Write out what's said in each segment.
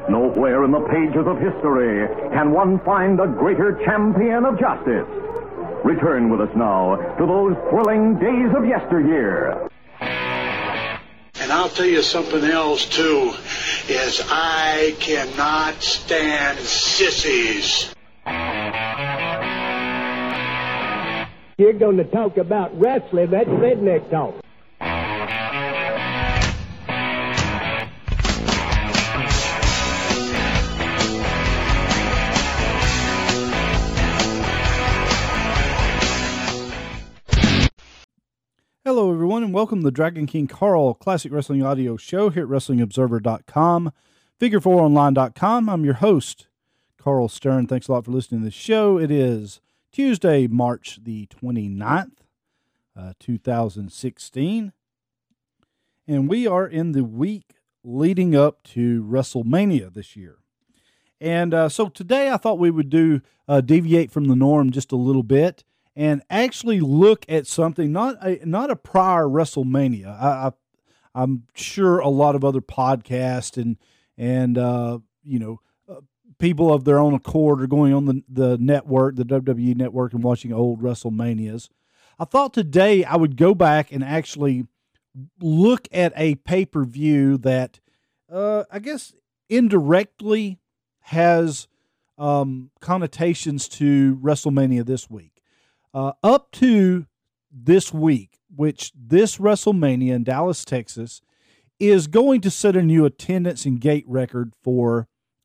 Nowhere in the pages of history can one find a greater champion of justice. Return with us now to those thrilling days of yesteryear. And I'll tell you something else, too, is I cannot stand sissies. You're going to talk about wrestling, that's redneck talk. Hello, everyone, and welcome to the Dragon King Carl Classic Wrestling Audio Show here at WrestlingObserver.com, Figure4Online.com. I'm your host, Carl Stern. Thanks a lot for listening to the show. It is Tuesday, March the 29th, 2016, and we are in the week leading up to WrestleMania this year. And so today I thought we would deviate from the norm just a little bit and actually look at something, not a prior WrestleMania. I'm sure a lot of other podcasts and people of their own accord are going on the network, the WWE network, and watching old WrestleManias. I thought today I would go back and actually look at a pay-per-view that I guess indirectly has connotations to WrestleMania this week. Up to this week, which this WrestleMania in Dallas, Texas, is going to set a new attendance and gate record for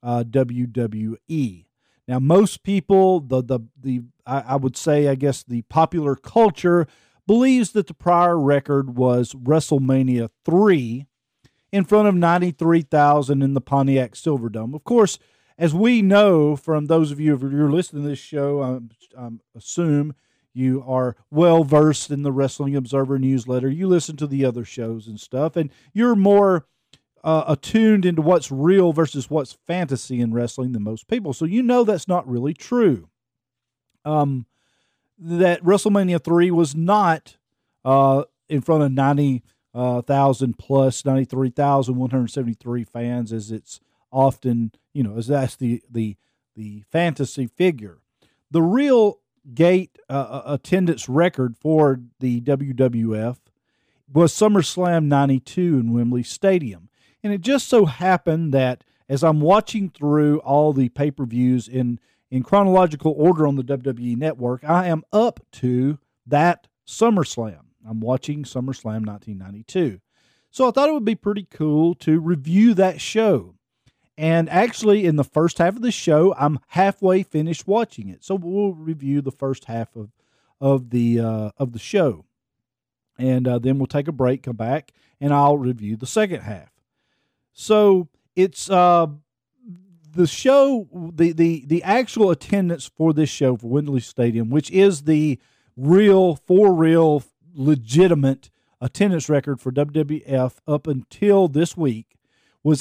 WWE. Now, most people, I would say, I guess the popular culture believes that the prior record was WrestleMania 3 in front of 93,000 in the Pontiac Silverdome. Of course, as we know from those of you, if you're listening to this show, I assume you are well-versed in the Wrestling Observer newsletter. You listen to the other shows and stuff, and you're more attuned into what's real versus what's fantasy in wrestling than most people. So you know that's not really true. That WrestleMania 3 was not in front of 90,000 plus 93,173 fans, as it's often, as that's the fantasy figure. The real gate attendance record for the WWF was SummerSlam 92 in Wembley Stadium. And it just so happened that as I'm watching through all the pay-per-views in chronological order on the WWE Network, I am up to that SummerSlam. I'm watching SummerSlam 1992. So I thought it would be pretty cool to review that show. And actually, in the first half of the show, I'm halfway finished watching it. So we'll review the first half of the show. And then we'll take a break, come back, and I'll review the second half. So it's the show, the actual attendance for this show for Wembley Stadium, which is the real legitimate attendance record for WWF up until this week, was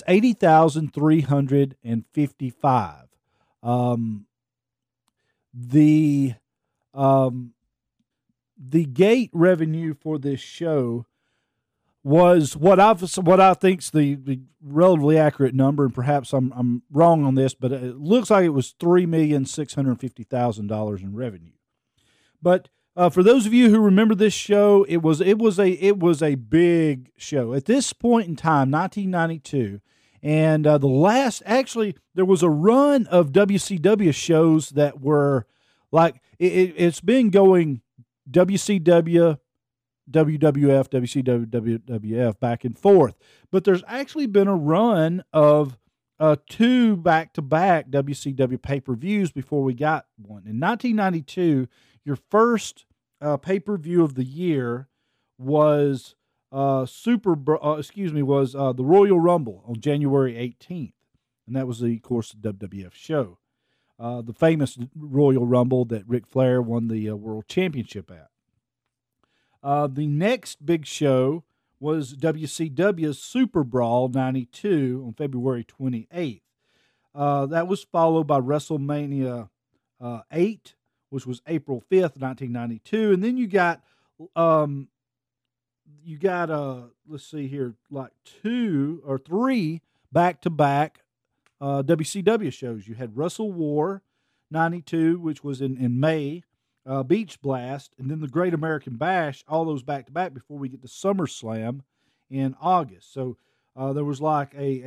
80,355. The gate revenue for this show was what I think's the relatively accurate number, and perhaps I'm wrong on this, but it looks like it was $3,650,000 in revenue. But for those of you who remember this show, it was a big show at this point in time, 1992, and there was a run of WCW shows that were like it's been going WCW, WWF, WCW, WWF back and forth, but there's actually been a run of two back-to-back WCW pay-per-views before we got one in 1992. Your first pay-per-view of the year was the Royal Rumble on January 18th, and that was of course the WWF show, the famous Royal Rumble that Ric Flair won the World Championship at. The next big show was WCW's Super Brawl 92 on February 28th. That was followed by WrestleMania 8, which was April 5th, 1992. And then you got let's see here, like 2 or 3 back-to-back WCW shows. You had Wrestle War 92, which was in May, Beach Blast, and then the Great American Bash, all those back-to-back before we get to SummerSlam in August. So there was like a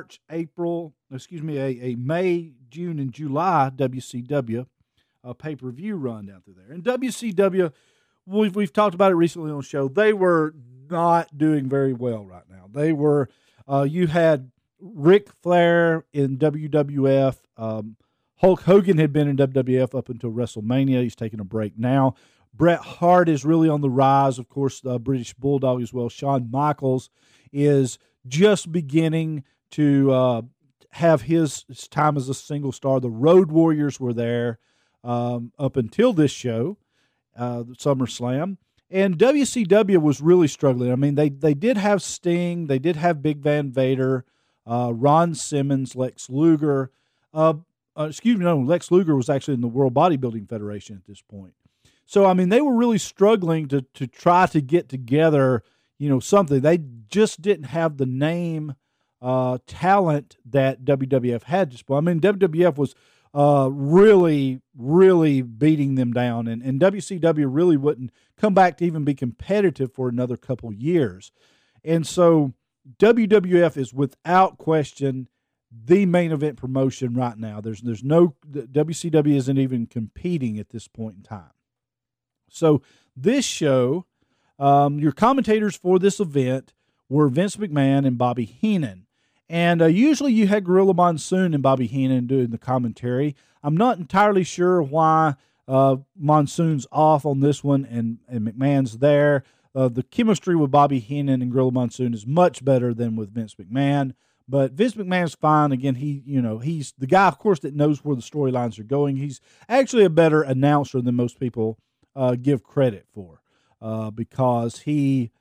May, June, and July WCW pay-per-view run down through there. And WCW, we've talked about it recently on the show, they were not doing very well right now. They were, you had Ric Flair in WWF, Hulk Hogan had been in WWF up until WrestleMania. He's taking a break now. Bret Hart is really on the rise. Of course, the British Bulldog as well. Shawn Michaels is just beginning to have his time as a single star. The Road Warriors were there up until this show, SummerSlam. And WCW was really struggling. I mean, they did have Sting. They did have Big Van Vader, Ron Simmons, Lex Luger. Lex Luger was actually in the World Bodybuilding Federation at this point. So, I mean, they were really struggling to try to get together, something. They just didn't have the name talent that WWF had at this point. I mean, WWF was really, really beating them down, and WCW really wouldn't come back to even be competitive for another couple years. And so WWF is without question the main event promotion right now. There's no, WCW isn't even competing at this point in time. So this show, your commentators for this event were Vince McMahon and Bobby Heenan. And usually you had Gorilla Monsoon and Bobby Heenan doing the commentary. I'm not entirely sure why Monsoon's off on this one and McMahon's there. The chemistry with Bobby Heenan and Gorilla Monsoon is much better than with Vince McMahon. But Vince McMahon's fine. Again, he's the guy, of course, that knows where the storylines are going. He's actually a better announcer than most people give credit for, because he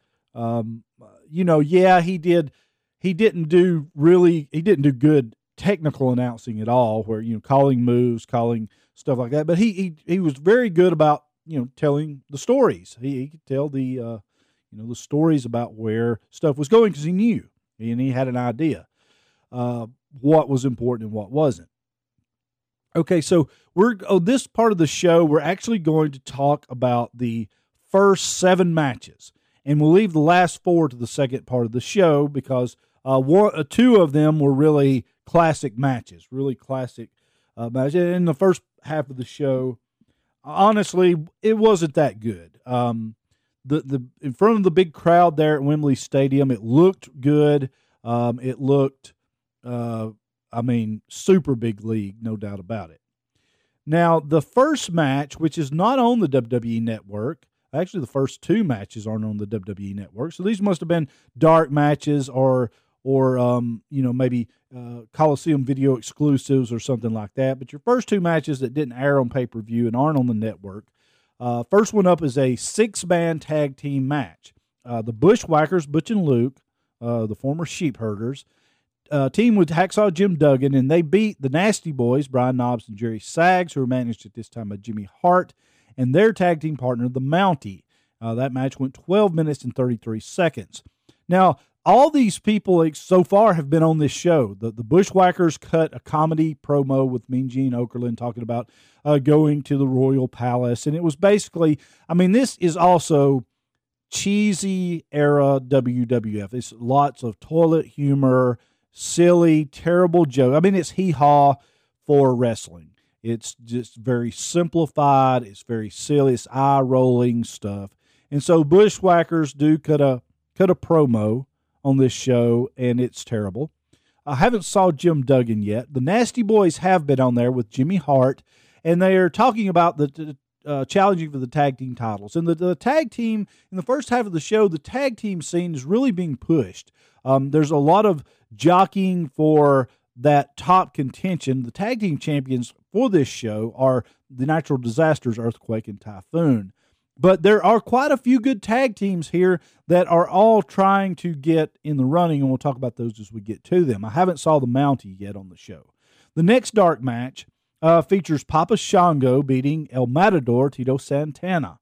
didn't do good technical announcing at all, where calling moves, calling stuff like that. But he was very good about telling the stories. He could tell the stories about where stuff was going, because he knew and he had an idea what was important and what wasn't. Okay, so this part of the show, we're actually going to talk about the first 7 matches, and we'll leave the last 4 to the second part of the show, because 2 of them were really classic matches, matches. In the first half of the show, honestly, it wasn't that good. The in front of the big crowd there at Wembley Stadium, it looked good. It looked, super big league, no doubt about it. Now, the first match, which is not on the WWE Network, actually the first 2 matches aren't on the WWE Network, so these must have been dark matches or maybe Coliseum video exclusives or something like that. But your first 2 matches that didn't air on pay-per-view and aren't on the network. First one up is a 6-man tag team match. The Bushwhackers, Butch and Luke, the former Sheep Herders, team with Hacksaw Jim Duggan, and they beat the Nasty Boys, Brian Knobbs and Jerry Sags, who were managed at this time by Jimmy Hart, and their tag team partner, the Mountie. That match went 12 minutes and 33 seconds. Now, all these people so far have been on this show. The Bushwhackers cut a comedy promo with Mean Gene Okerlund talking about going to the Royal Palace. And it was basically, this is also cheesy era WWF. It's lots of toilet humor, silly, terrible joke. It's hee-haw for wrestling. It's just very simplified. It's very silly. It's eye-rolling stuff. And so Bushwhackers do cut a promo on this show, and it's terrible. I haven't saw Jim Duggan yet. The Nasty Boys have been on there with Jimmy Hart, and they are talking about the challenging for the tag team titles. And the tag team, in the first half of the show, the tag team scene is really being pushed. There's a lot of jockeying for that top contention. The tag team champions for this show are the Natural Disasters, Earthquake, and Typhoon. But there are quite a few good tag teams here that are all trying to get in the running, and we'll talk about those as we get to them. I haven't saw the Mountie yet on the show. The next dark match features Papa Shango beating El Matador, Tito Santana.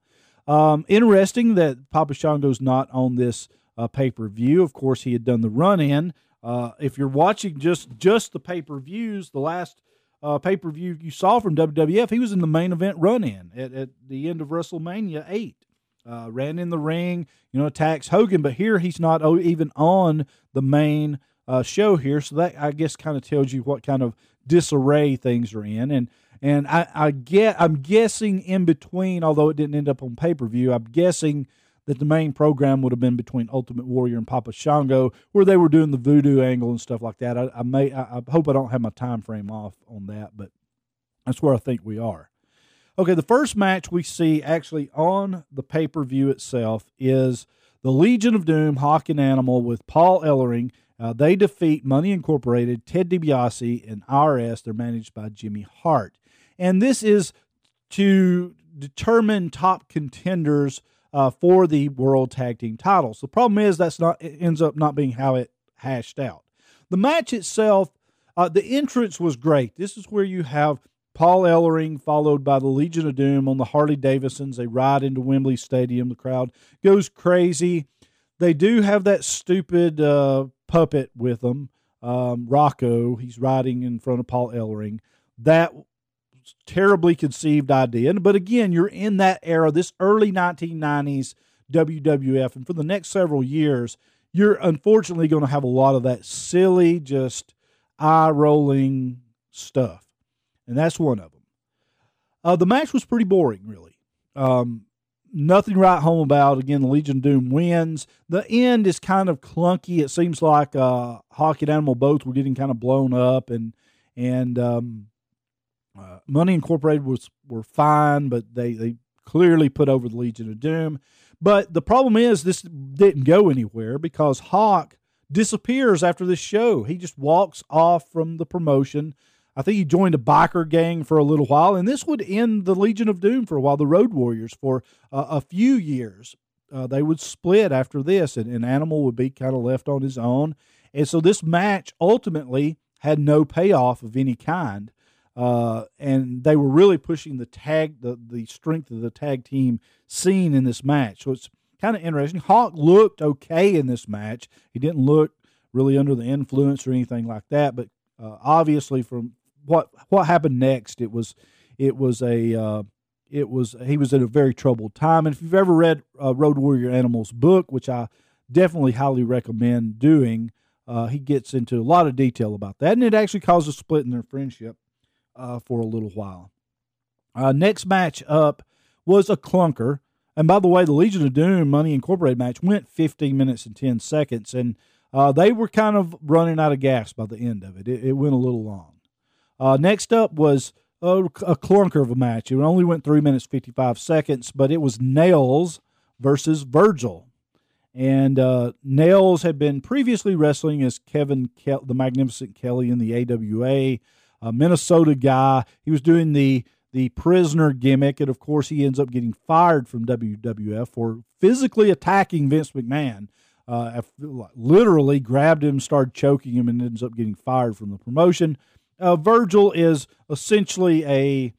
Interesting that Papa Shango's not on this pay-per-view. Of course, he had done the run-in If you're watching just the pay-per-views, the last pay-per-view you saw from WWF, he was in the main event run-in at the end of WrestleMania 8. Ran in the ring, attacks Hogan, but here he's not even on the main show here, so that I guess kind of tells you what kind of disarray things are in. And I'm guessing in between, although it didn't end up on pay-per-view, I'm guessing that the main program would have been between Ultimate Warrior and Papa Shango, where they were doing the voodoo angle and stuff like that. I hope I don't have my time frame off on that, but that's where I think we are. Okay, the first match we see actually on the pay-per-view itself is the Legion of Doom, Hawk and Animal with Paul Ellering. They defeat Money Incorporated, Ted DiBiase, and IRS. They're managed by Jimmy Hart. And this is to determine top contenders for the World Tag Team titles. The problem is it ends up not being how it hashed out. The match itself, the entrance was great. This is where you have Paul Ellering followed by the Legion of Doom on the Harley Davidsons. They ride into Wembley Stadium. The crowd goes crazy. They do have that stupid puppet with them, Rocco. He's riding in front of Paul Ellering. That terribly conceived idea. But again, you're in that era, this early 1990s WWF, and for the next several years, you're unfortunately going to have a lot of that silly, just eye-rolling stuff. And that's one of them. The match was pretty boring, really. Nothing to write home about. Again, the Legion of Doom wins. The end is kind of clunky. It seems like Hawk and Animal both were getting kind of blown up, and Money Incorporated were fine, but they clearly put over the Legion of Doom. But the problem is this didn't go anywhere because Hawk disappears after this show. He just walks off from the promotion. I think he joined a biker gang for a little while, and this would end the Legion of Doom for a while, the Road Warriors, for a few years. They would split after this, and Animal would be kind of left on his own. And so this match ultimately had no payoff of any kind. And they were really pushing the strength of the tag team scene in this match. So it's kind of interesting. Hawk looked okay in this match. He didn't look really under the influence or anything like that. But obviously, from what happened next, he was in a very troubled time. And if you've ever read Road Warrior Animal's book, which I definitely highly recommend doing, he gets into a lot of detail about that, and it actually caused a split in their friendship for a little while. Next match up was a clunker. And by the way, the Legion of Doom Money Incorporated match went 15 minutes and 10 seconds, and they were kind of running out of gas by the end of it. It went a little long. Next up was a clunker of a match. It only went 3 minutes, 55 seconds, but it was Nails versus Virgil. And Nails had been previously wrestling as the Magnificent Kelly in the AWA, a Minnesota guy. He was doing the prisoner gimmick, and of course he ends up getting fired from WWF for physically attacking Vince McMahon. Literally grabbed him, started choking him, and ends up getting fired from the promotion. Virgil is essentially a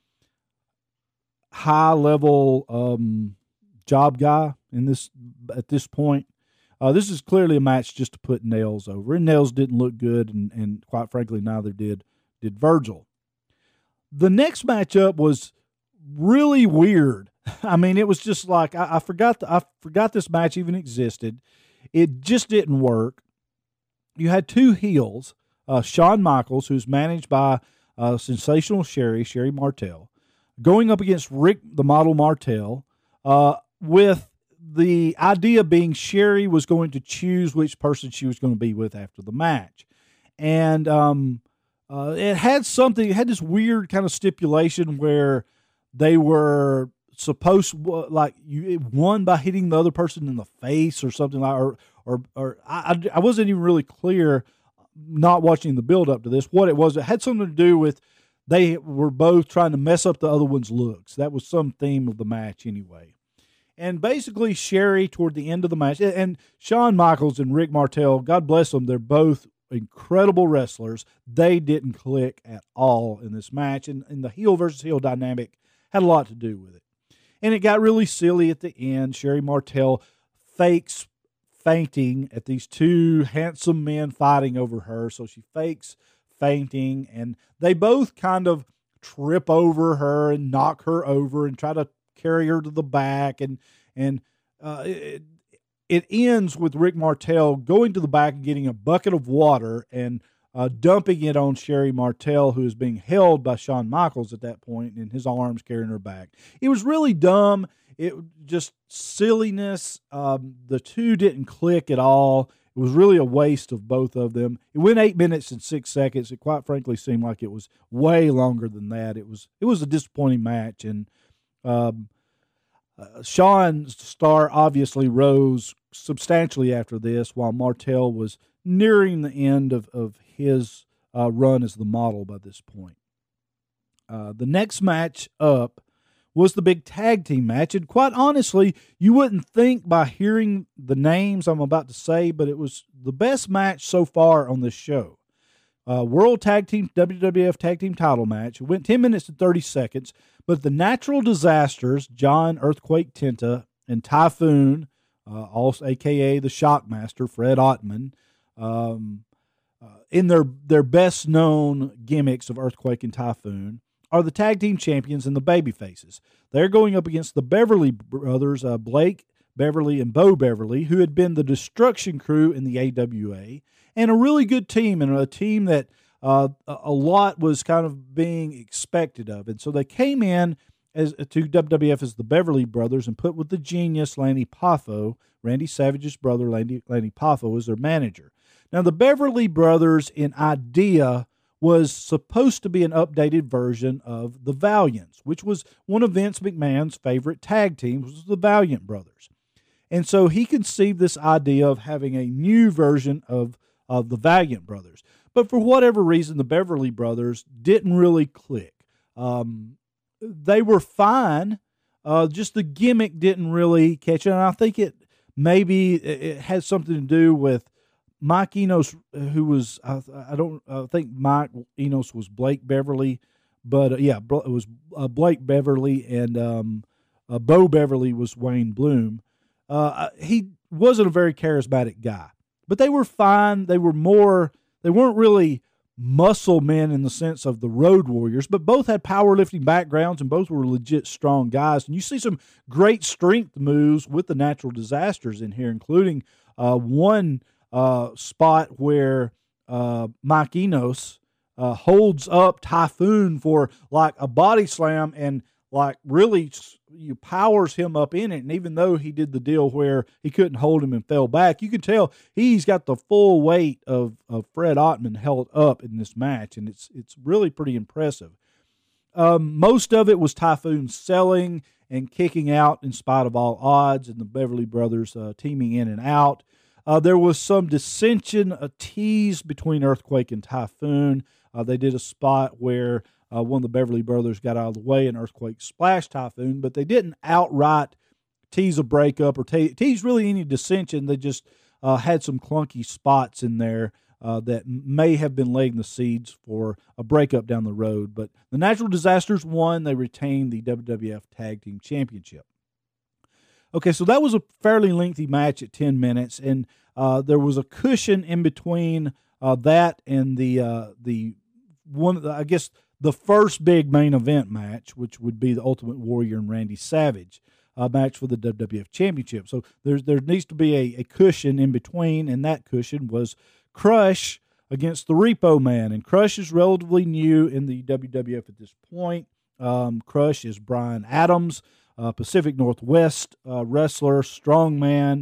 high-level job guy at this point. This is clearly a match just to put Nails over, and Nails didn't look good, and quite frankly, neither did Virgil. The next matchup was really weird. I mean, it was just like I forgot this match even existed. It just didn't work. You had two heels, Shawn Michaels, who's managed by Sensational Sherry Martel, going up against Rick the Model Martel, with the idea being Sherry was going to choose which person she was going to be with after the match. And it had this weird kind of stipulation where they were supposed, like, you won by hitting the other person in the face or something like, or I wasn't even really clear, not watching the build up to this, what it was. It had something to do with they were both trying to mess up the other one's looks. That was some theme of the match anyway. And basically Sherry toward the end of the match, and Shawn Michaels and Rick Martel, God bless them, they're both incredible wrestlers. They didn't click at all in this match, and the heel versus heel dynamic had a lot to do with it. And it got really silly at the end. Sherry Martel fakes fainting at these two handsome men fighting over her. So she fakes fainting, and they both kind of trip over her and knock her over and try to carry her to the back. And it ends with Rick Martel going to the back and getting a bucket of water and dumping it on Sherry Martel, who is being held by Shawn Michaels at that point, in his arms carrying her back. It was really dumb. It just silliness. The two didn't click at all. It was really a waste of both of them. It went 8 minutes and 6 seconds. It quite frankly seemed like it was way longer than that. It was a disappointing match, and Shawn's star obviously rose substantially after this, while Martel was nearing the end of his run as the model by this point. The next match up was the big tag team match, and quite honestly, you wouldn't think by hearing the names I'm about to say, but it was the best match so far on this show. World Tag Team, WWF Tag Team title match. It went 10 minutes and 30 seconds, but the Natural Disasters, John Earthquake Tenta and Typhoon, also a.k.a. the Shockmaster, Fred Ottman, in their best-known gimmicks of Earthquake and Typhoon, are the tag team champions and the babyfaces. They're going up against the Beverly brothers, Blake Beverly and Bo Beverly, who had been the Destruction Crew in the AWA, and a really good team, and a team that a lot was kind of being expected of. And so they came in to WWF as the Beverly Brothers and put with the genius Lanny Poffo, Randy Savage's brother, Lanny Poffo, as their manager. Now, the Beverly Brothers, in idea, was supposed to be an updated version of the Valiants, which was one of Vince McMahon's favorite tag teams, was the Valiant Brothers. And so he conceived this idea of having a new version of the Valiant Brothers. But for whatever reason, the Beverly Brothers didn't really click. They were fine, just the gimmick didn't really catch on. And I think it had something to do with Mike Enos, who was, I think Mike Enos was Blake Beverly, but it was Blake Beverly, and Bo Beverly was Wayne Bloom. He wasn't a very charismatic guy, but they were fine. They weren't really muscle men in the sense of the Road Warriors, but both had powerlifting backgrounds and both were legit strong guys. And you see some great strength moves with the Natural Disasters in here, including one spot where Mike Enos holds up Typhoon for like a body slam and like really powers him up in it. And even though he did the deal where he couldn't hold him and fell back, you can tell he's got the full weight of Fred Ottman held up in this match, and it's really pretty impressive. Most of it was Typhoon selling and kicking out in spite of all odds, and the Beverly Brothers teaming in and out. There was some dissension, a tease between Earthquake and Typhoon. They did a spot where one of the Beverly Brothers got out of the way and Earthquake splashed Typhoon, but they didn't outright tease a breakup or tease really any dissension. They just had some clunky spots in there that may have been laying the seeds for a breakup down the road. But the Natural Disasters won. They retained the WWF Tag Team Championship. Okay, so that was a fairly lengthy match at 10 minutes, and there was a cushion in between that and the one, I guess, the first big main event match, which would be the Ultimate Warrior and Randy Savage match for the WWF Championship. So there needs to be a cushion in between, and that cushion was Crush against the Repo Man. And Crush is relatively new in the WWF at this point. Crush is Brian Adams, Pacific Northwest wrestler, strongman,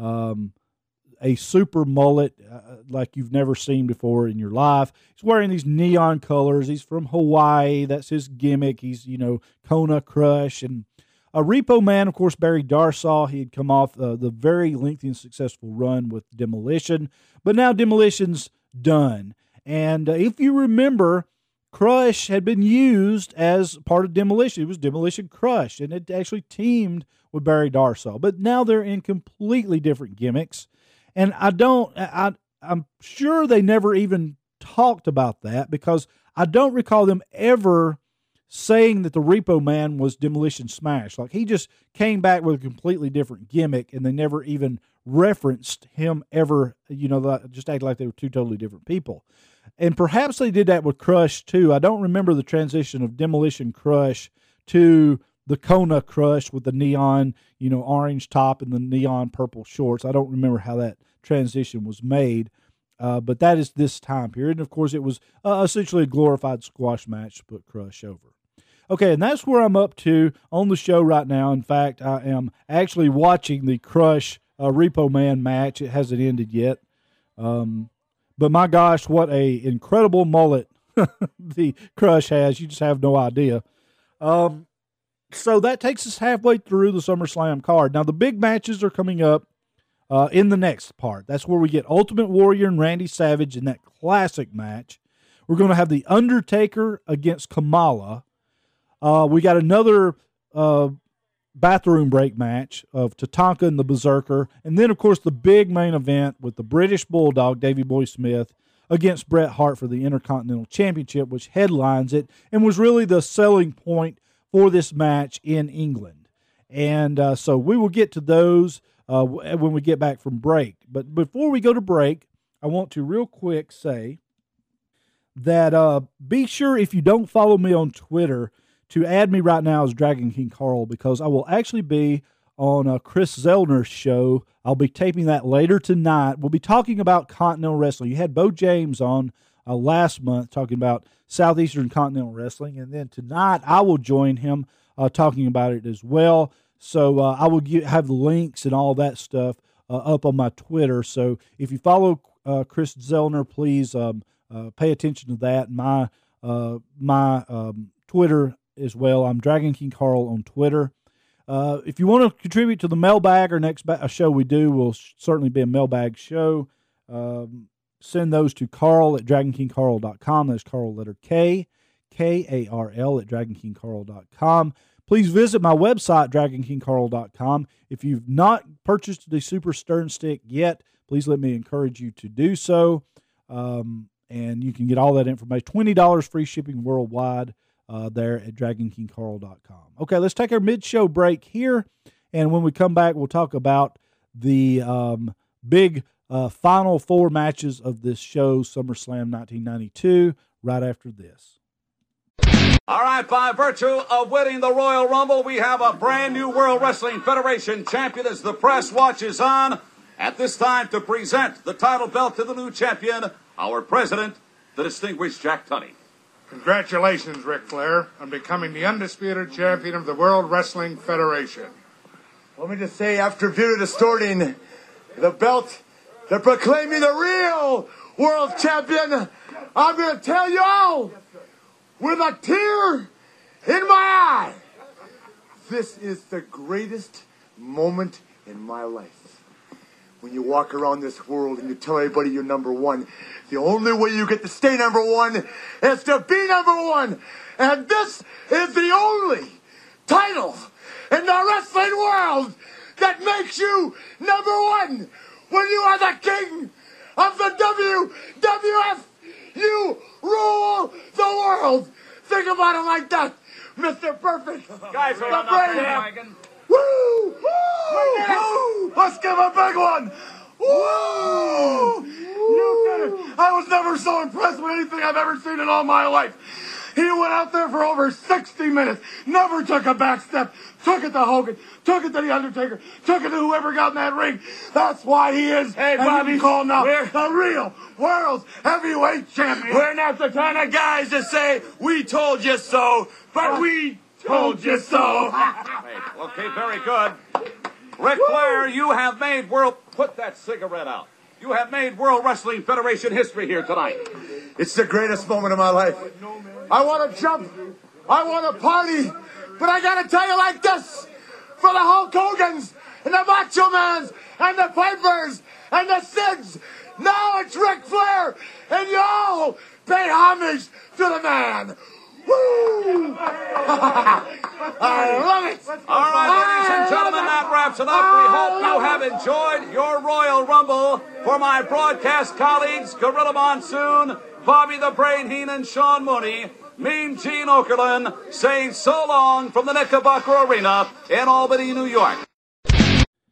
a super mullet like you've never seen before in your life. He's wearing these neon colors. He's from Hawaii. That's his gimmick. He's, Kona Crush. And Repo Man, of course, Barry Darsow. He had come off the very lengthy and successful run with Demolition. But now Demolition's done. And if you remember, Crush had been used as part of Demolition. It was Demolition Crush, and it actually teamed with Barry Darsow. But now they're in completely different gimmicks. And I'm sure they never even talked about that, because I don't recall them ever saying that the Repo Man was Demolition Smash. Like, he just came back with a completely different gimmick, and they never even referenced him ever, just acted like they were two totally different people. And perhaps they did that with Crush, too. I don't remember the transition of Demolition Crush to the Kona Crush with the neon, orange top and the neon purple shorts. I don't remember how that transition was made, but that is this time period. And, of course, it was essentially a glorified squash match to put Crush over. Okay, and that's where I'm up to on the show right now. In fact, I am actually watching the Crush Repo Man match. It hasn't ended yet. But my gosh, what a incredible mullet the Crush has. You just have no idea. So that takes us halfway through the SummerSlam card. Now, the big matches are coming up in the next part. That's where we get Ultimate Warrior and Randy Savage in that classic match. We're going to have The Undertaker against Kamala. We got another bathroom break match of Tatanka and the Berserker. And then, of course, the big main event with the British Bulldog, Davey Boy Smith, against Bret Hart for the Intercontinental Championship, which headlines it and was really the selling point for this match in England. And so we will get to those when we get back from break. But before we go to break, I want to real quick say that be sure, if you don't follow me on Twitter, to add me right now as Dragon King Carl, because I will actually be on Chris Zellner's show. I'll be taping that later tonight. We'll be talking about Continental Wrestling. You had Bo James on last month talking about Southeastern Continental Wrestling, and then tonight I will join him talking about it as well. So I will have the links and all that stuff up on my Twitter. So if you follow Chris Zellner, please pay attention to that. My Twitter as well. I'm Dragon King Carl on Twitter. If you want to contribute to the mailbag or next show we do will certainly be a mailbag show. Send those to Carl at DragonKingCarl.com. That's Carl letter K, K-A-R-L at DragonKingCarl.com. Please visit my website, DragonKingCarl.com. If you've not purchased the Super Stern Stick yet, please let me encourage you to do so. And you can get all that information. $20 free shipping worldwide there at DragonKingCarl.com. Okay, let's take our mid-show break here. And when we come back, we'll talk about the big final four matches of this show, SummerSlam 1992, right after this. All right, by virtue of winning the Royal Rumble, we have a brand new World Wrestling Federation champion as the press watches on. At this time, to present the title belt to the new champion, our president, the distinguished Jack Tunney. Congratulations, Ric Flair, on becoming the undisputed champion of the World Wrestling Federation. Let me just say, after Vito distorting the belt, they're proclaiming the real world champion. I'm going to tell you all, with a tear in my eye, this is the greatest moment in my life. When you walk around this world and you tell everybody you're number one, the only way you get to stay number one is to be number one. And this is the only title in the wrestling world that makes you number one. When you are the king of the WWF, you rule the world. Think about it like that, Mr. Perfect. Guys are on the bandwagon. Woo! Woo! Let's give a big one. Woo! You did it. I was never so impressed with anything I've ever seen in all my life. He went out there for over 60 minutes, never took a back step, took it to Hogan, took it to The Undertaker, took it to whoever got in that ring. That's why he is, hey, Bobby, called now the real world's heavyweight champion. We're not the kind of guys to say, we told you so, but we told you so. Okay, very good. Ric Flair, you have made put that cigarette out. You have made World Wrestling Federation history here tonight. It's the greatest moment of my life. I want to jump. I want to party. But I got to tell you like this. For the Hulk Hogans and the Macho Mans and the Pipers and the Sids, now it's Ric Flair. And y'all pay homage to the man. Woo! I love it. All right, ladies and gentlemen, that wraps it up. We hope you have enjoyed your Royal Rumble. For my broadcast colleagues, Gorilla Monsoon, Bobby the Brain Heenan, Sean Mooney, Mean Gene Okerlund, saying so long from the Knickerbocker Arena in Albany, New York.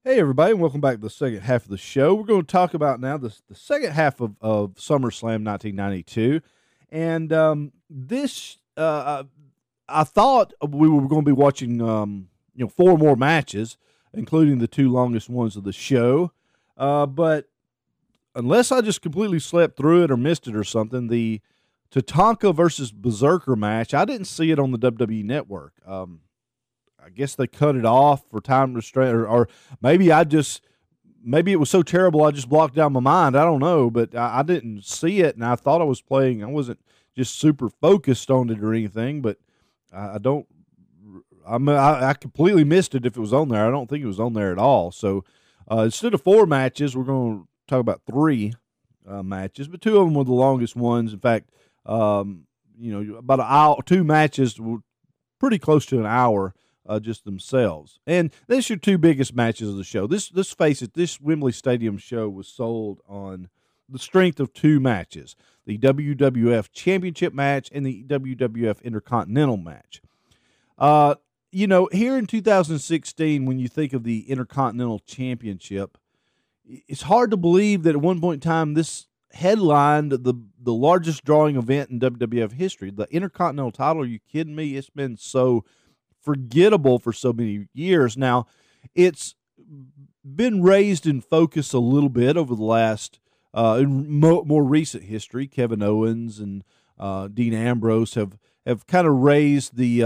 Hey, everybody, and welcome back to the second half of the show. We're going to talk about now the second half of SummerSlam 1992. And this, I thought we were going to be watching, 4 more matches, including the 2 longest ones of the show. But unless I just completely slept through it or missed it or something, the Tatanka versus Berserker match, I didn't see it on the WWE Network. I guess they cut it off for time restraint, or maybe it was so terrible I just blocked out my mind. I don't know, but I didn't see it, and I thought I was playing. I wasn't just super focused on it or anything, but I completely missed it if it was on there. I don't think it was on there at all. So instead of 4 matches, we're going to talk about 3 matches, but 2 of them were the longest ones. In fact, about an hour, 2 matches were pretty close to an hour. Just themselves. And this are your 2 biggest matches of the show. Let's face it, this Wembley Stadium show was sold on the strength of 2 matches, the WWF Championship match and the WWF Intercontinental match. Here in 2016, when you think of the Intercontinental Championship, it's hard to believe that at one point in time this headlined the largest drawing event in WWF history. The Intercontinental title, are you kidding me? It's been so forgettable for so many years. Now, it's been raised in focus a little bit over the last, in more recent history. Kevin Owens and Dean Ambrose have kind of raised the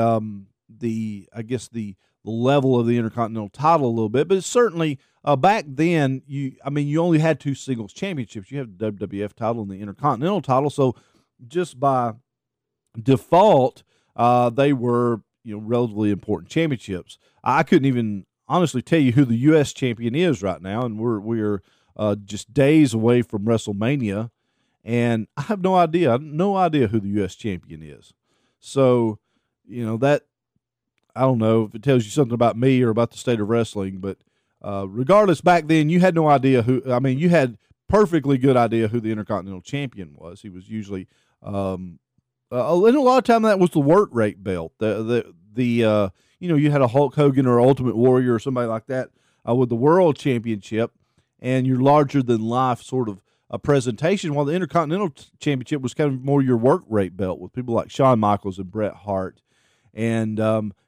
level of the Intercontinental title a little bit, but it's certainly back then you only had 2 singles championships. You have the WWF title and the Intercontinental title, so just by default, they were relatively important championships. I couldn't even honestly tell you who the U.S. champion is right now, and we're just days away from WrestleMania, and I have no idea who the U.S. champion is. So, that, I don't know if it tells you something about me or about the state of wrestling, but regardless, back then you had no idea you had perfectly good idea who the Intercontinental champion was. He was usually and a lot of time that was the work rate belt. You had a Hulk Hogan or Ultimate Warrior or somebody like that with the World Championship, and your larger than life sort of a presentation. While the Intercontinental Championship was kind of more your work rate belt with people like Shawn Michaels and Bret Hart, and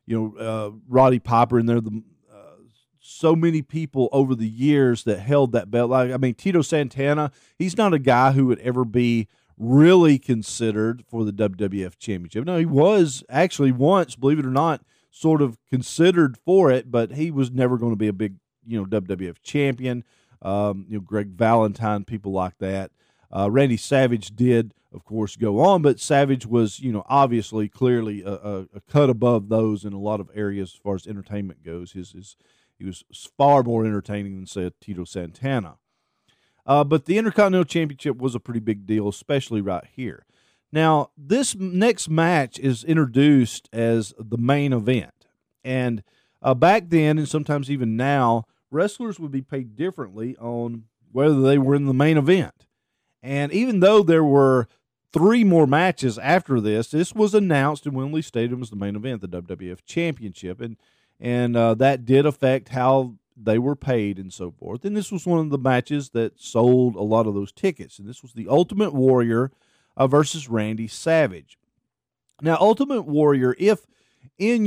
Roddy Piper, and there so many people over the years that held that belt. Tito Santana. He's not a guy who would ever be really considered for the WWF Championship. No, he was actually once, believe it or not, sort of considered for it, but he was never going to be a big, WWF champion. Greg Valentine, people like that. Randy Savage did, of course, go on, but Savage was, obviously, clearly a cut above those in a lot of areas as far as entertainment goes. He was far more entertaining than, say, Tito Santana. But the Intercontinental Championship was a pretty big deal, especially right here. Now, this next match is introduced as the main event. And back then, and sometimes even now, wrestlers would be paid differently on whether they were in the main event. And even though there were 3 more matches after this was announced in Wembley Stadium as the main event, the WWF Championship. And that did affect how they were paid and so forth. And this was one of the matches that sold a lot of those tickets. And this was the Ultimate Warrior versus Randy Savage. Now, Ultimate Warrior, if in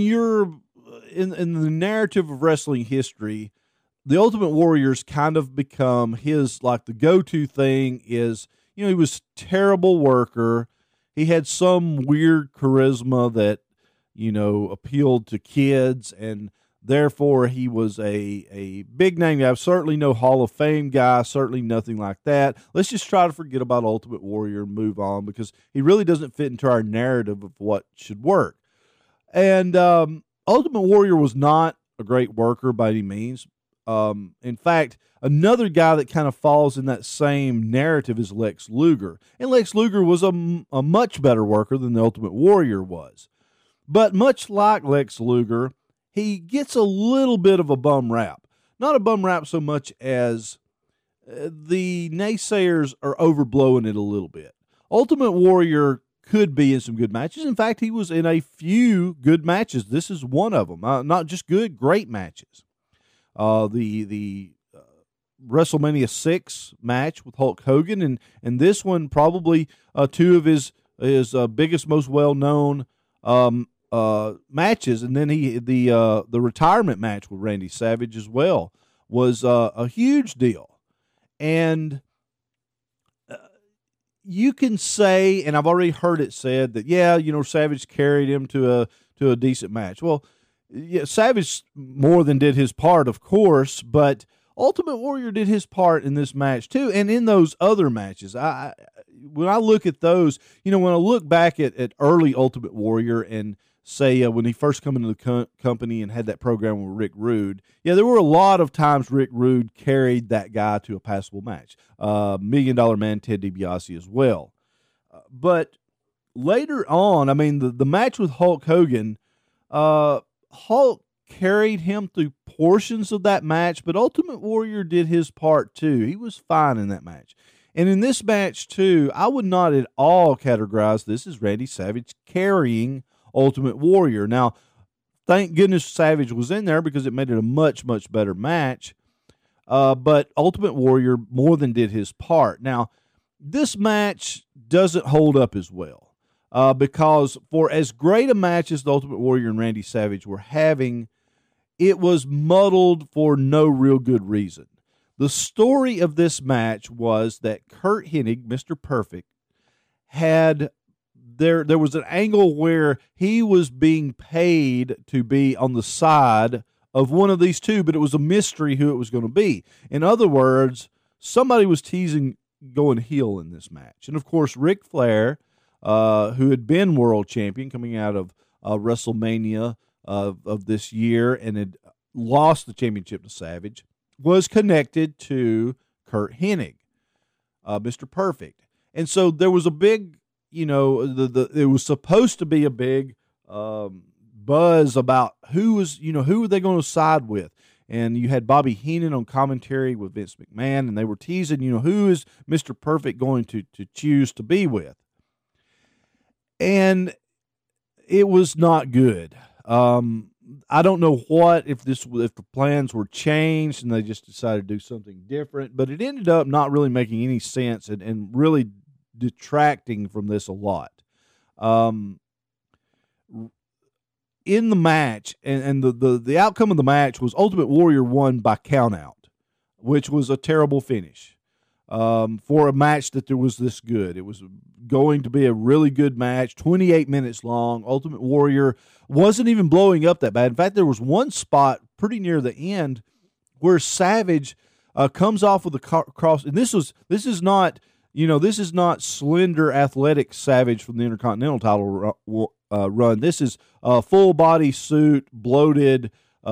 the narrative of wrestling history, the Ultimate Warrior's kind of become the go-to thing is, he was a terrible worker. He had some weird charisma that, appealed to kids, and therefore, he was a big name guy. Certainly no Hall of Fame guy, certainly nothing like that. Let's just try to forget about Ultimate Warrior and move on, because he really doesn't fit into our narrative of what should work. And Ultimate Warrior was not a great worker by any means. In fact, another guy that kind of falls in that same narrative is Lex Luger. And Lex Luger was a much better worker than the Ultimate Warrior was. But much like Lex Luger, he gets a little bit of a bum rap. Not a bum rap so much as the naysayers are overblowing it a little bit. Ultimate Warrior could be in some good matches. In fact, he was in a few good matches. This is one of them. Not just good, great matches. the WrestleMania 6 match with Hulk Hogan, and this one probably two of his biggest, most well known matches, and then the retirement match with Randy Savage as well was a huge deal. And you can say, and I've already heard it said that Savage carried him to a decent match. Well, yeah, Savage more than did his part, of course, but Ultimate Warrior did his part in this match too, and in those other matches. When I look at those, when I look back at early Ultimate Warrior and say when he first come into the company and had that program with Rick Rude, there were a lot of times Rick Rude carried that guy to a passable match. $1 Million Man Ted DiBiase as well. But later on, I mean, the match with Hulk Hogan, Hulk carried him through portions of that match, but Ultimate Warrior did his part too. He was fine in that match. And in this match too, I would not at all categorize this as Randy Savage carrying Ultimate Warrior. Now, thank goodness Savage was in there because it made it a much, much better match. But Ultimate Warrior more than did his part. Now, this match doesn't hold up as well because for as great a match as the Ultimate Warrior and Randy Savage were having, it was muddled for no real good reason. The story of this match was that Curt Hennig, Mr. Perfect, had there was an angle where he was being paid to be on the side of one of these two, but it was a mystery who it was going to be. In other words, somebody was teasing going heel in this match. And, of course, Ric Flair, who had been world champion coming out of WrestleMania of this year and had lost the championship to Savage, was connected to Curt Hennig, Mr. Perfect. And so there was a big, it was supposed to be a big buzz about who were they going to side with. And you had Bobby Heenan on commentary with Vince McMahon, and they were teasing, who is Mr. Perfect going to choose to be with. And it was not good. I don't know if the plans were changed and they just decided to do something different, but it ended up not really making any sense and really detracting from this a lot. In the match, and the outcome of the match was Ultimate Warrior won by countout, which was a terrible finish for a match that was this good. It was going to be a really good match, 28 minutes long. Ultimate Warrior wasn't even blowing up that bad. In fact, there was one spot pretty near the end where Savage comes off with a cross, and this is not slender, athletic Savage from the Intercontinental title run. This is a full body suit, bloated,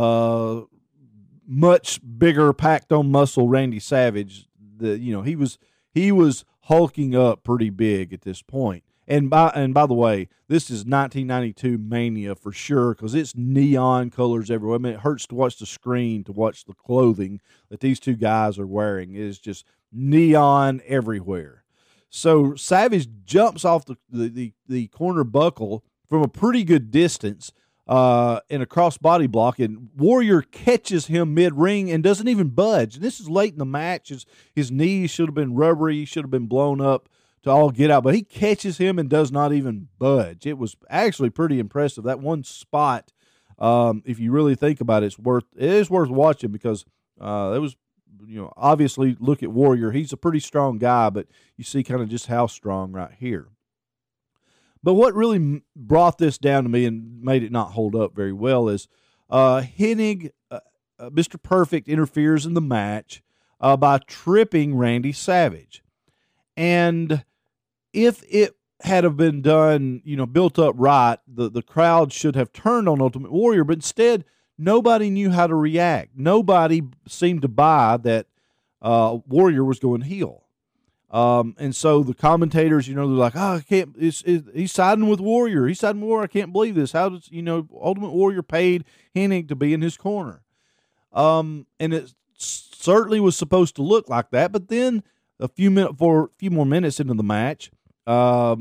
much bigger, packed on muscle Randy Savage. He was hulking up pretty big at this point. And by the way, this is 1992 Mania for sure because it's neon colors everywhere. I mean, it hurts to watch the screen, to watch the clothing that these two guys are wearing. It is just neon everywhere. So Savage jumps off the corner buckle from a pretty good distance in a cross-body block, and Warrior catches him mid-ring and doesn't even budge. And this is late in the match. His knees should have been rubbery. He should have been blown up to all get out, but he catches him and does not even budge. It was actually pretty impressive. That one spot, if you really think about it, it is worth watching because it was, obviously look at Warrior. He's a pretty strong guy, but you see kind of just how strong right here. But what really brought this down to me and made it not hold up very well is Hennig, Mr. Perfect, interferes in the match by tripping Randy Savage. And if it had have been done, built up right, the crowd should have turned on Ultimate Warrior, but instead nobody knew how to react. Nobody seemed to buy that Warrior was going heel. And so the commentators, they're like, I can't, he's siding with Warrior. He's siding with Warrior. I can't believe this. How does, Ultimate Warrior paid Hennig to be in his corner. And it certainly was supposed to look like that. But then for a few more minutes into the match,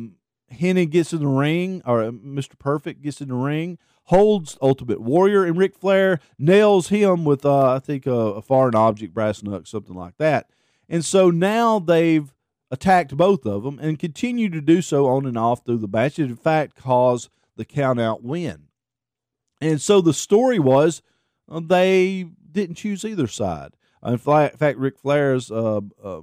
Heenan gets in the ring, or Mr. Perfect gets in the ring, holds Ultimate Warrior, and Ric Flair nails him with, I think, a foreign object, brass knuck, something like that. And so now they've attacked both of them and continue to do so on and off through the match, and in fact cause the count-out win. And so the story was they didn't choose either side. In fact, Ric Flair's promo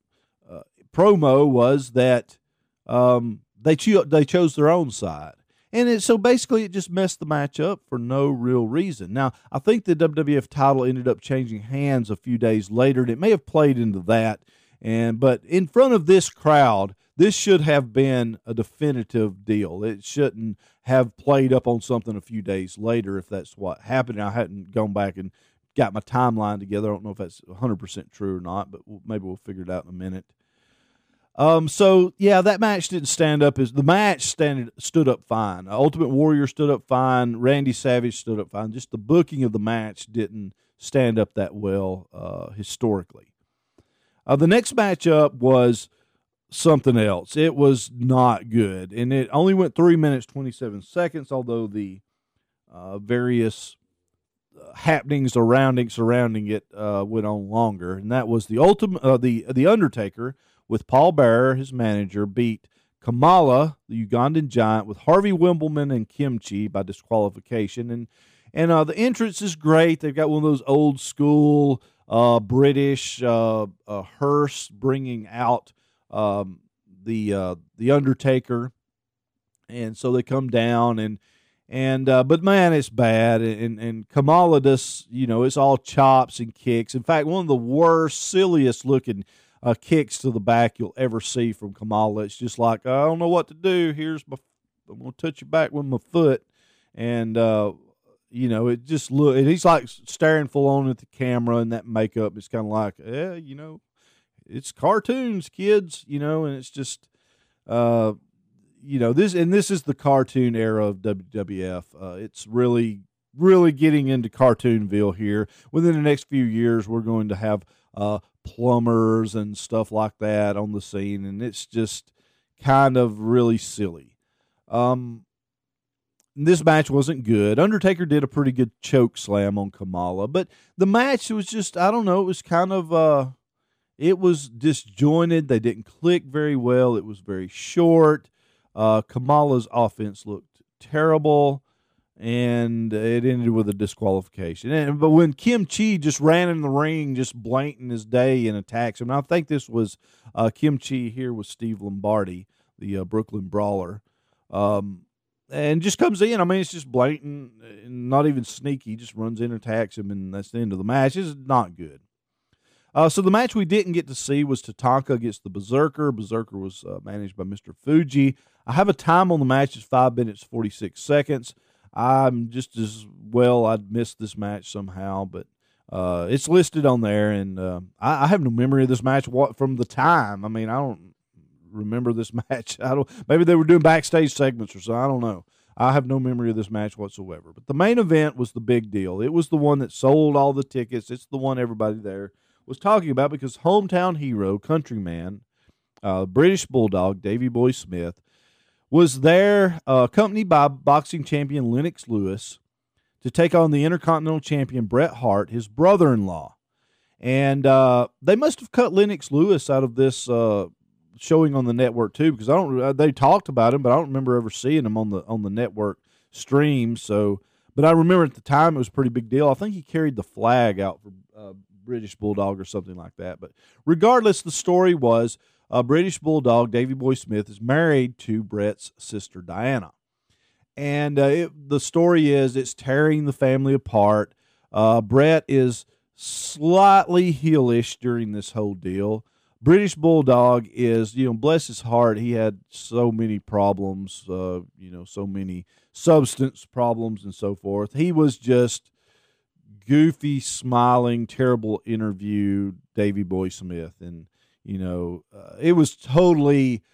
was that they chose their own side. And so basically it just messed the match up for no real reason. Now, I think the WWF title ended up changing hands a few days later, and it may have played into that. But in front of this crowd, this should have been a definitive deal. It shouldn't have played up on something a few days later if that's what happened. I hadn't gone back and got my timeline together. I don't know if that's 100% true or not, but maybe we'll figure it out in a minute. So yeah, that match didn't stand up as the match stood up fine. Ultimate Warrior stood up fine. Randy Savage stood up fine. Just the booking of the match didn't stand up that well historically. The next matchup was something else. It was not good, and it only went 3 minutes 27 seconds. Although the various happenings surrounding it went on longer, and that was the Undertaker with Paul Bearer, his manager, beat Kamala, the Ugandan giant, with Harvey Wimbledon and Kimchi by disqualification. And the entrance is great. They've got one of those old school British hearse bringing out the Undertaker, and so they come down but man, it's bad. And Kamala does, it's all chops and kicks. In fact, one of the worst, silliest looking kicks to the back you'll ever see from Kamala. It's just like, I don't know what to do. I'm going to touch your back with my foot. And, it just and he's like staring full on at the camera, and that makeup is kind of like, it's cartoons, kids, and it's just, this is the cartoon era of WWF. It's really, really getting into Cartoonville here. Within the next few years, we're going to have plumbers and stuff like that on the scene, and it's just kind of really silly. This match wasn't good. Undertaker did a pretty good choke slam on Kamala, but the match was just, I don't know, it was kind of, it was disjointed. They didn't click very well. It was very short. Kamala's offense looked terrible, and it ended with a disqualification. But when Kim Chi just ran in the ring, just blatant as day, and attacks him, and I think this was Kim Chi here with Steve Lombardi, the Brooklyn Brawler, and just comes in. I mean, it's just blatant, not even sneaky. Just runs in, attacks him, and that's the end of the match. It's not good. So the match we didn't get to see was Tatanka against the Berserker. Berserker was managed by Mr. Fuji. I have a time on the match. It's 5 minutes, 46 seconds. I'm just as well, I'd missed this match somehow, but it's listed on there, and I have no memory of this match from the time. I mean, I don't remember this match. Maybe they were doing backstage segments or something. I don't know. I have no memory of this match whatsoever. But the main event was the big deal. It was the one that sold all the tickets. It's the one everybody there was talking about because hometown hero, countryman, British Bulldog, Davey Boy Smith, was there accompanied by boxing champion Lennox Lewis to take on the Intercontinental Champion Bret Hart, his brother-in-law. And they must have cut Lennox Lewis out of this showing on the network too, because they talked about him, but I don't remember ever seeing him on the network stream. So, but I remember at the time it was a pretty big deal. I think he carried the flag out for British Bulldog or something like that. But regardless, the story was British Bulldog Davey Boy Smith is married to Bret's sister Diana, and the story is it's tearing the family apart. Bret is slightly heelish during this whole deal. British Bulldog is, bless his heart, he had so many problems, so many substance problems and so forth. He was just goofy, smiling, terrible interview, Davey Boy Smith. And, it was totally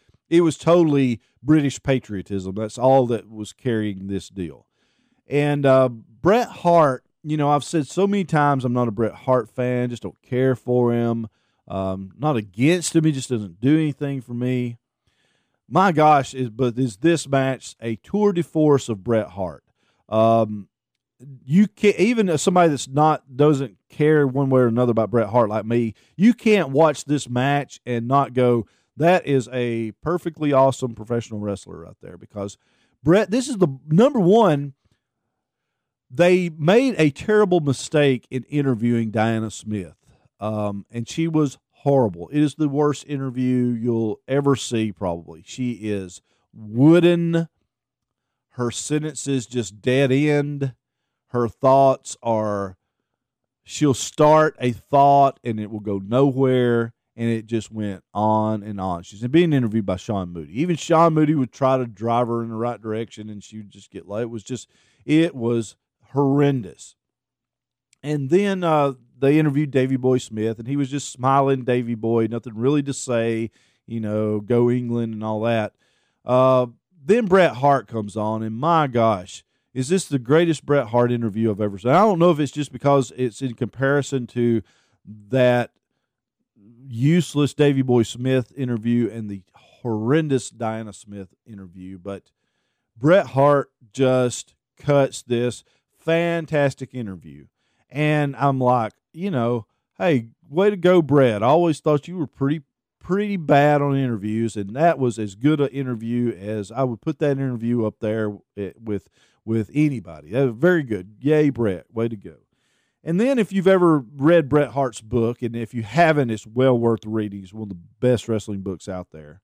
British patriotism. That's all that was carrying this deal. And Bret Hart, I've said so many times I'm not a Bret Hart fan, just don't care for him. Not against him, he just doesn't do anything for me. my gosh, is this match a tour de force of Bret Hart? You can't, even as somebody doesn't care one way or another about Bret Hart like me, you can't watch this match and not go, that is a perfectly awesome professional wrestler right there. Because Bret, this is the number one. They made a terrible mistake in interviewing Diana Smith, and she was horrible. It is the worst interview you'll ever see, probably. She is wooden. Her sentences just dead end. Her thoughts are, she'll start a thought and it will go nowhere, and it just went on and on. She's being interviewed by Sean Moody. Even Sean Moody would try to drive her in the right direction, and she would just get late. It was horrendous. And then they interviewed Davey Boy Smith, and he was just smiling, Davey Boy, nothing really to say, go England and all that. Then Bret Hart comes on, and my gosh, is this the greatest Bret Hart interview I've ever seen? I don't know if it's just because it's in comparison to that useless Davey Boy Smith interview and the horrendous Diana Smith interview, but Bret Hart just cuts this fantastic interview. And I'm like, hey, way to go, Bret. I always thought you were pretty bad on interviews, and that was as good an interview as I would put that interview up there with anybody. That was very good. Yay, Bret. Way to go. And then if you've ever read Bret Hart's book, and if you haven't, it's well worth reading. It's one of the best wrestling books out there.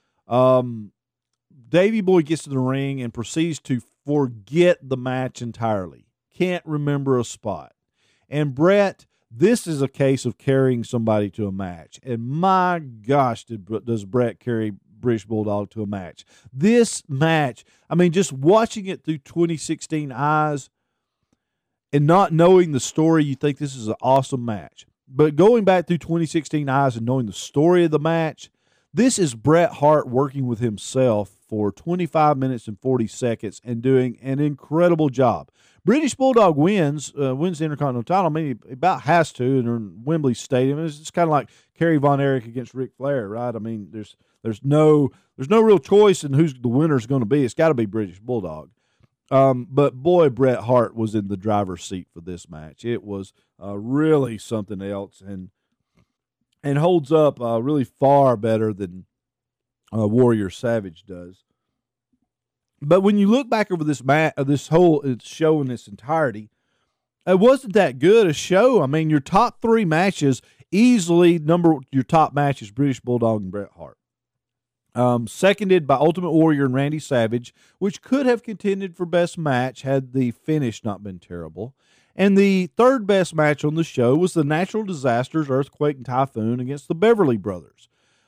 Davey Boy gets to the ring and proceeds to forget the match entirely. Can't remember a spot. And Bret, this is a case of carrying somebody to a match. And my gosh, does Bret carry British Bulldog to a match. This match, just watching it through 2016 eyes and not knowing the story, you think this is an awesome match. But going back through 2016 eyes and knowing the story of the match, this is Bret Hart working with himself for 25 minutes and 40 seconds and doing an incredible job. British Bulldog wins the Intercontinental title. He about has to in Wembley Stadium. It's kind of like Kerry Von Erich against Ric Flair, right? There's no real choice in who's the winner's going to be. It's got to be British Bulldog. But boy, Bret Hart was in the driver's seat for this match. It was really something else, and holds up really far better than Warrior Savage does. But when you look back over this whole show in its entirety, it wasn't that good a show. Your top three matches easily your top matches, British Bulldog and Bret Hart. Seconded by Ultimate Warrior and Randy Savage, which could have contended for best match had the finish not been terrible. And the third best match on the show was the Natural Disasters, Earthquake and Typhoon against the Beverly Brothers.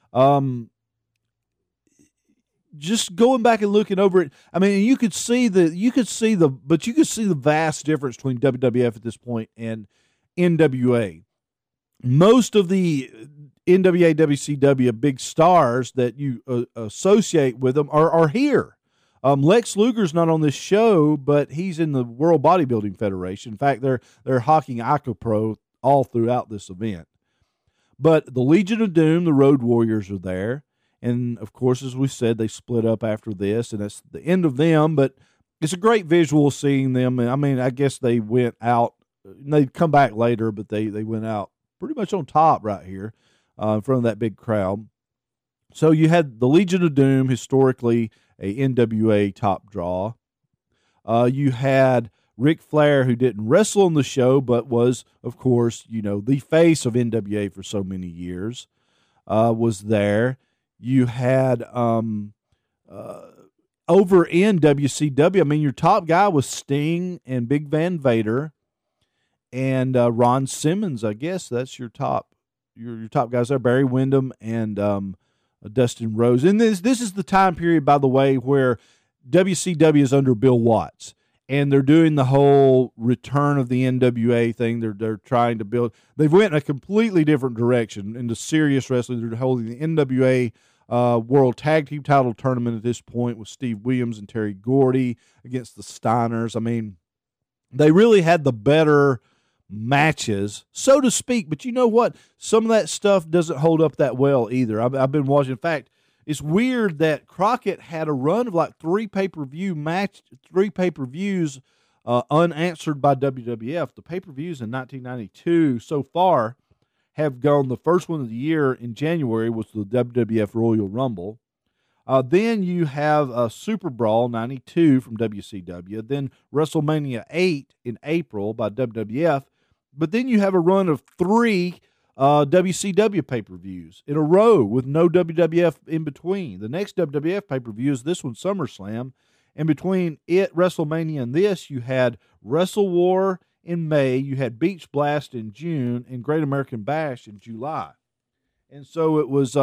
Just going back and looking over it, you could see the vast difference between WWF at this point and NWA. Most of the NWA, WCW big stars that you associate with them are here. Lex Luger's not on this show, but he's in the World Bodybuilding Federation. In fact, they're hawking IcoPro all throughout this event. But the Legion of Doom, the Road Warriors, are there. And, of course, as we said, they split up after this, and that's the end of them. But it's a great visual seeing them. I guess they went out. They'd come back later, but they went out pretty much on top right here in front of that big crowd. So you had the Legion of Doom, historically a NWA top draw. You had Ric Flair, who didn't wrestle on the show, but was, of course, the face of NWA for so many years, was there. You had over in WCW, your top guy was Sting and Big Van Vader and Ron Simmons. I guess that's your top guys there. Barry Windham and Dustin Rhodes. And this is the time period, by the way, where WCW is under Bill Watts, and they're doing the whole return of the NWA thing. They're trying to build. They've went in a completely different direction into serious wrestling. They're holding the NWA World Tag Team Title Tournament at this point with Steve Williams and Terry Gordy against the Steiners. They really had the better matches, so to speak. But you know what? Some of that stuff doesn't hold up that well either. I've been watching. In fact, it's weird that Crockett had a run of like three pay-per-views unanswered by WWF. The pay-per-views in 1992 so far have gone. The first one of the year in January was the WWF Royal Rumble. Then you have Super Brawl 92 from WCW. Then WrestleMania 8 in April by WWF. But then you have a run of three WCW pay-per-views in a row with no WWF in between. The next WWF pay-per-view is this one, SummerSlam. And between it, WrestleMania, and this, you had Wrestle War in May, you had Beach Blast in June, and Great American Bash in July. And so it was,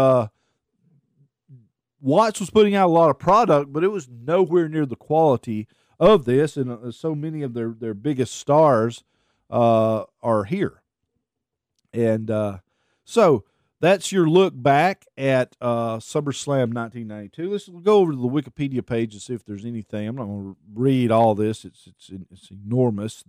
Watts was putting out a lot of product, but it was nowhere near the quality of this, and so many of their biggest stars are here. And so that's your look back at SummerSlam 1992. Let's go over to the Wikipedia page and see if there's anything. I'm not going to read all this. It's enormous.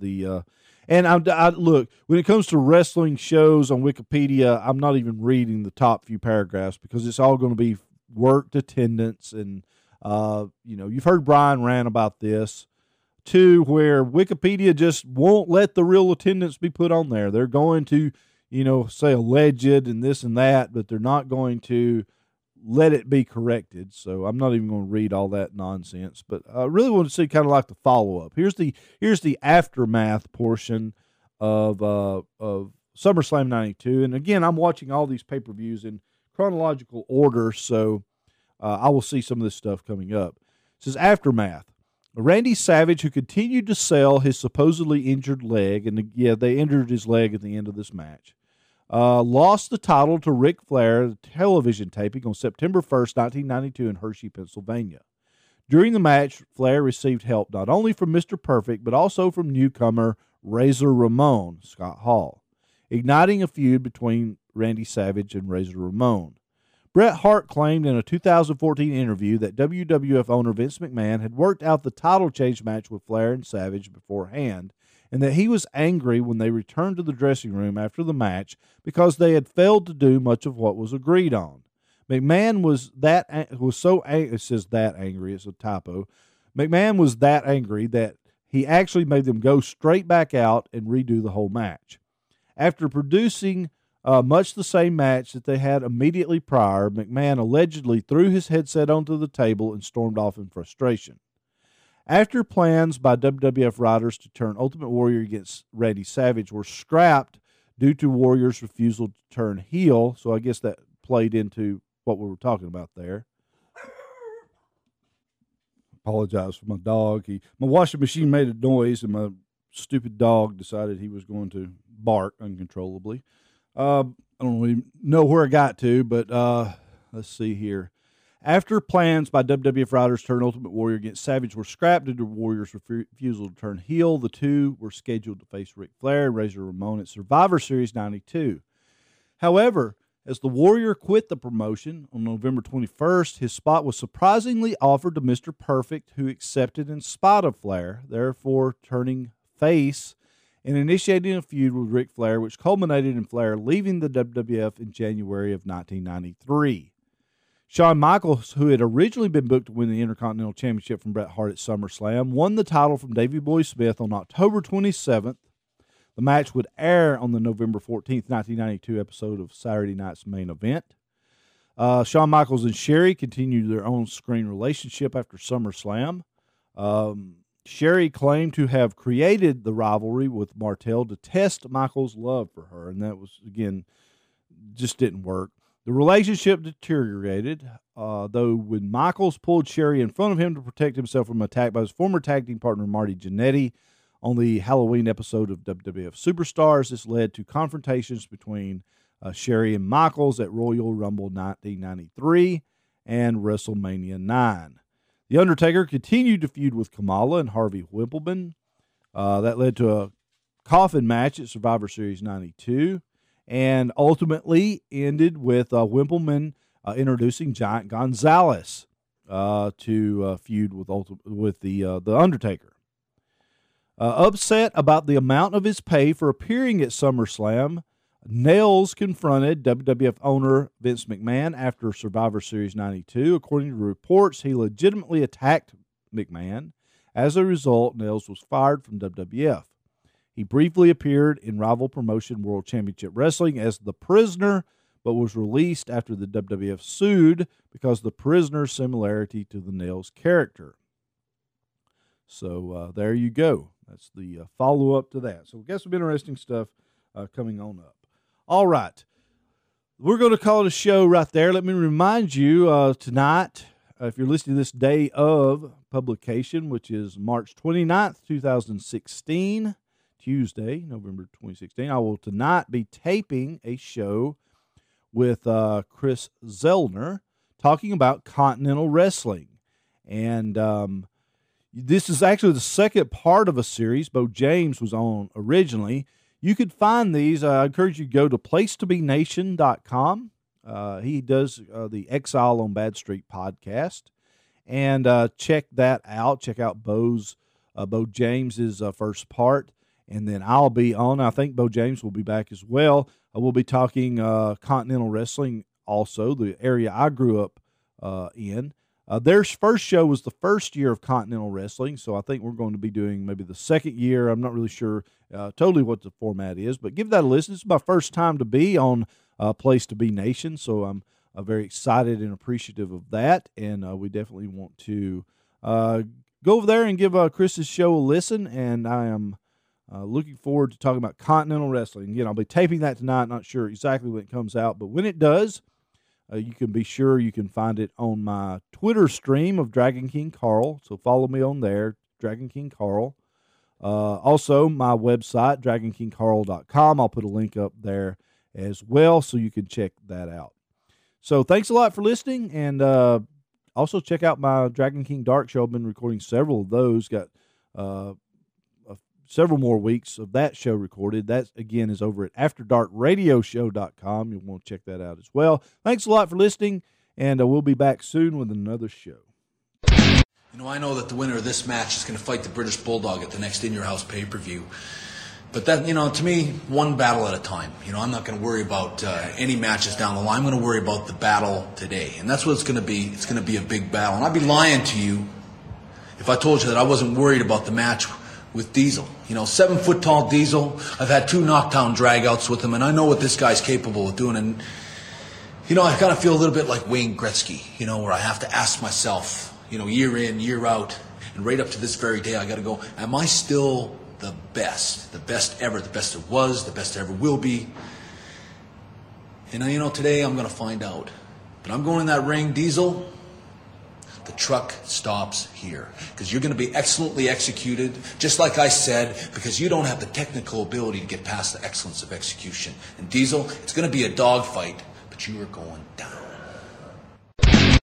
And I look, when it comes to wrestling shows on Wikipedia, I'm not even reading the top few paragraphs because it's all going to be worked attendance. And, you've heard Brian rant about this too, where Wikipedia just won't let the real attendance be put on there. They're going to, say alleged and this and that, but they're not going to let it be corrected. So I'm not even going to read all that nonsense, but I really want to see kind of like the follow-up. Here's the aftermath portion of SummerSlam 92. And again, I'm watching all these pay-per-views in chronological order, so I will see some of this stuff coming up. It says aftermath. Randy Savage, who continued to sell his supposedly injured leg, and they injured his leg at the end of this match, lost the title to Ric Flair at a television taping on September 1st, 1992 in Hershey, Pennsylvania. During the match, Flair received help not only from Mr. Perfect, but also from newcomer Razor Ramon, Scott Hall, igniting a feud between Randy Savage and Razor Ramon. Bret Hart claimed in a 2014 interview that WWF owner Vince McMahon had worked out the title change match with Flair and Savage beforehand, and that he was angry when they returned to the dressing room after the match because they had failed to do much of what was agreed on. McMahon was so angry. It says that angry. It's a typo. McMahon was that angry that he actually made them go straight back out and redo the whole match. After producing much the same match that they had immediately prior, McMahon allegedly threw his headset onto the table and stormed off in frustration. After plans by WWF writers to turn Ultimate Warrior against Randy Savage were scrapped due to Warrior's refusal to turn heel, so I guess that played into what we were talking about there. Apologize for my dog. My washing machine made a noise, and my stupid dog decided he was going to bark uncontrollably. I don't really know where I got to, but let's see here. After plans by WWF writers to turn Ultimate Warrior against Savage were scrapped due to Warrior's refusal to turn heel, the two were scheduled to face Ric Flair and Razor Ramon at Survivor Series 92. However, as the Warrior quit the promotion on November 21st, his spot was surprisingly offered to Mr. Perfect, who accepted in spite of Flair, therefore turning face and initiating a feud with Ric Flair, which culminated in Flair leaving the WWF in January of 1993. Shawn Michaels, who had originally been booked to win the Intercontinental Championship from Bret Hart at SummerSlam, won the title from Davey Boy Smith on October 27th. The match would air on the November 14th, 1992 episode of Saturday Night's Main Event. Shawn Michaels and Sherry continued their on-screen relationship after SummerSlam. Sherry claimed to have created the rivalry with Martel to test Michaels' love for her, and that was, again, just didn't work. The relationship deteriorated, though when Michaels pulled Sherry in front of him to protect himself from attack by his former tag team partner Marty Jannetty on the Halloween episode of WWF Superstars. This led to confrontations between Sherry and Michaels at Royal Rumble 1993 and WrestleMania 9. The Undertaker continued to feud with Kamala and Harvey Wippleman. That led to a coffin match at Survivor Series 92. And ultimately ended with Wimpleman introducing Giant Gonzalez to feud with the Undertaker. Upset about the amount of his pay for appearing at SummerSlam, Nails confronted WWF owner Vince McMahon after Survivor Series 92. According to reports, he legitimately attacked McMahon. As a result, Nails was fired from WWF. He briefly appeared in rival promotion World Championship Wrestling as The Prisoner, but was released after the WWF sued because of the Prisoner's similarity to the Nails character. So there you go. That's the follow-up to that. So I guess some interesting stuff coming on up. All right. We're going to call it a show right there. Let me remind you tonight, if you're listening to this day of publication, which is March 29th, 2016, Tuesday, November 2016, I will tonight be taping a show with Chris Zellner talking about Continental Wrestling. And this is actually the second part of a series Bo James was on originally. You could find these. I encourage you to go to placetobenation.com. He does the Exile on Bad Street podcast. And check that out. Check out Bo James's first part. And then I'll be on. I think Bo James will be back as well. We'll be talking Continental Wrestling also, the area I grew up in. Their first show was the first year of Continental Wrestling, so I think we're going to be doing maybe the second year. I'm not really sure totally what the format is, but give that a listen. It's my first time to be on Place to Be Nation, so I'm very excited and appreciative of that, and we definitely want to go over there and give Chris's show a listen, and I am looking forward to talking about Continental Wrestling. Again, I'll be taping that tonight, not sure exactly when it comes out, but when it does, you can be sure you can find it on my Twitter stream of Dragon King Carl. So follow me on there, Dragon King Carl. Also, my website, DragonKingCarl.com. I'll put a link up there as well, so you can check that out. So thanks a lot for listening, and also check out my Dragon King Dark show. I've been recording several of those. Got several more weeks of that show recorded. That, again, is over at AfterDarkRadioshow.com. You'll want to check that out as well. Thanks a lot for listening, and we'll be back soon with another show. You know, I know that the winner of this match is going to fight the British Bulldog at the next In Your House pay-per-view. But that, you know, to me, one battle at a time. You know, I'm not going to worry about any matches down the line. I'm going to worry about the battle today. And that's what it's going to be. It's going to be a big battle. And I'd be lying to you if I told you that I wasn't worried about the match with Diesel. You know, 7-foot-tall Diesel. I've had 2 knockdown dragouts with him, and I know what this guy's capable of doing. And, you know, I kind of feel a little bit like Wayne Gretzky, you know, where I have to ask myself, you know, year in, year out, and right up to this very day, I got to go, am I still the best ever, the best there was, the best there ever will be? And, you know, today I'm going to find out. But I'm going in that ring, Diesel. The truck stops here, because you're going to be excellently executed, just like I said, because you don't have the technical ability to get past the excellence of execution. And Diesel, it's going to be a dogfight, but you are going down.